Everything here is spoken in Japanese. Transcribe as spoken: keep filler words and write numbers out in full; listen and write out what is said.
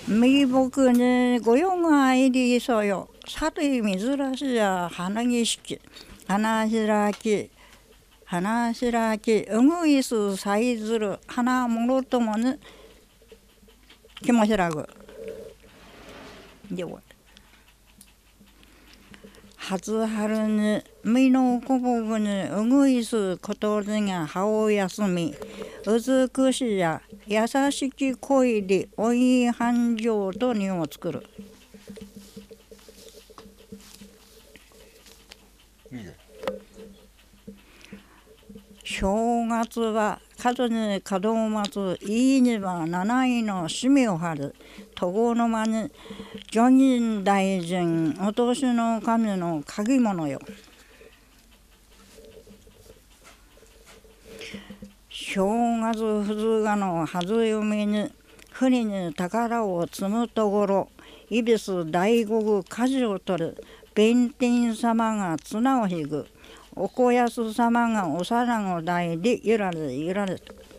미복にご用が入りそうよ。さて珍しや花儀式、花開き、花開き、うぐいすさいずる花もろともに気も開く。で終わる。初春にみのこぼぶにうぐいすことりが葉を休み、美しや優しき恋でおい繁盛と荷を作る。正月は角に門を待ついいには七位の締めを張る。床の間に女人大臣お年の神の鍵物よ。正月二日のはず読みに船に宝を積むところ、いびす大国舵を取る。弁天様が綱を引く。おこやす様がお皿を抱いてゆられゆられと。